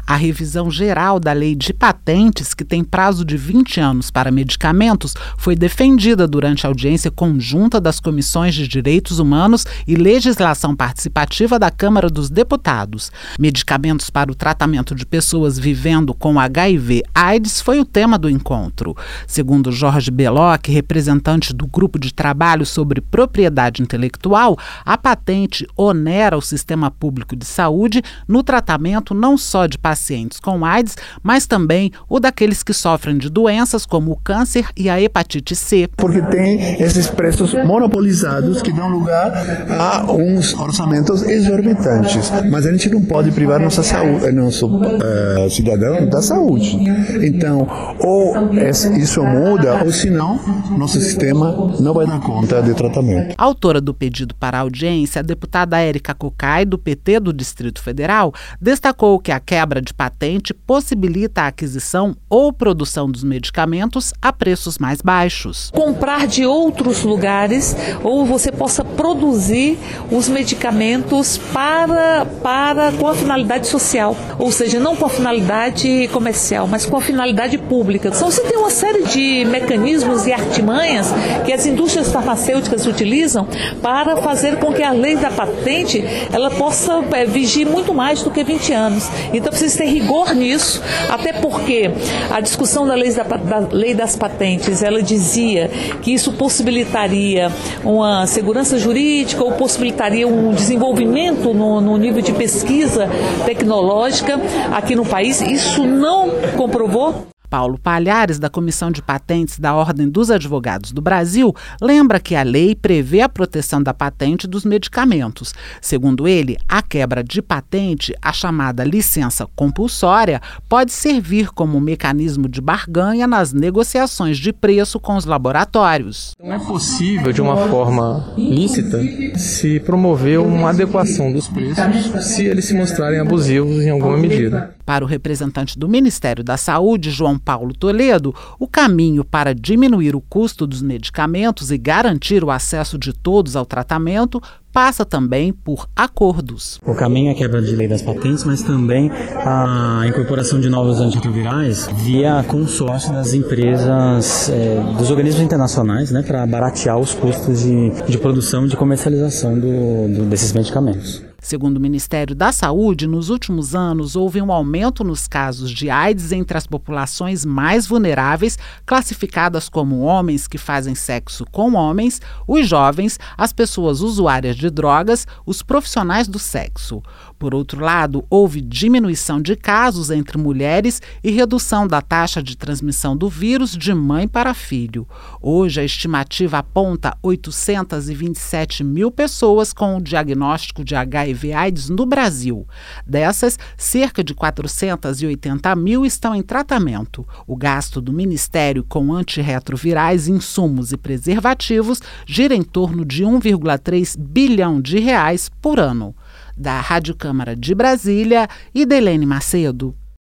A revisão geral da Lei de Patentes, que tem prazo de 20 anos para medicamentos, foi defendida durante a audiência conjunta das Comissões de Direitos Humanos e Legislação Participativa da Câmara dos Deputados. Medicamentos para o tratamento de pessoas vivendo com HIV/AIDS foi o tema do encontro. Segundo Jorge Belloc, representante do Grupo de Trabalho sobre Propriedade Intelectual, a patente onera o sistema público de saúde no tratamento não só de pacientes com AIDS, mas também o daqueles que sofrem de doenças como o câncer e a hepatite C. Porque tem esses preços monopolizados que dão lugar a uns orçamentos exorbitantes. Mas a gente não pode privar nossa saúde, nosso cidadão da saúde. Então, ou isso muda, ou senão, nosso sistema não vai dar conta de tratamento. A autora do pedido para a audiência, a deputada Érica Cocai, do PT do Distrito Federal, destacou que a quebra de patente possibilita a aquisição ou produção dos medicamentos a preços mais baixos. Comprar de outros lugares ou você possa produzir os medicamentos com a finalidade social, ou seja, não com a finalidade comercial, mas com a finalidade pública. Então, você tem uma série de mecanismos e artimanhas que as indústrias farmacêuticas utilizam para fazer com que a lei da patente ela possa vigir muito mais do que 20 anos. Então precisa ter rigor nisso, até porque a discussão da lei das patentes, ela dizia que isso possibilitaria uma segurança jurídica ou possibilitaria um desenvolvimento no nível de pesquisa tecnológica aqui no país. Isso não comprovou. Paulo Palhares, da Comissão de Patentes da Ordem dos Advogados do Brasil, lembra que a lei prevê a proteção da patente dos medicamentos. Segundo ele, a quebra de patente, a chamada licença compulsória, pode servir como mecanismo de barganha nas negociações de preço com os laboratórios. Não é possível, de uma forma lícita, se promover uma adequação dos preços se eles se mostrarem abusivos em alguma medida. Para o representante do Ministério da Saúde, João Paulo Toledo, o caminho para diminuir o custo dos medicamentos e garantir o acesso de todos ao tratamento passa também por acordos. O caminho é a quebra de lei das patentes, mas também a incorporação de novos antirretrovirais via consórcio das empresas, dos organismos internacionais, para baratear os custos de produção e de comercialização desses medicamentos. Segundo o Ministério da Saúde, nos últimos anos houve um aumento nos casos de AIDS entre as populações mais vulneráveis, classificadas como homens que fazem sexo com homens, os jovens, as pessoas usuárias de drogas, os profissionais do sexo. Por outro lado, houve diminuição de casos entre mulheres e redução da taxa de transmissão do vírus de mãe para filho. Hoje, a estimativa aponta 827 mil pessoas com o diagnóstico de HIV/AIDS no Brasil. Dessas, cerca de 480 mil estão em tratamento. O gasto do Ministério com antirretrovirais, insumos e preservativos gira em torno de 1,3 bilhão de reais por ano. Da Rádio Câmara de Brasília, Idelene Macedo.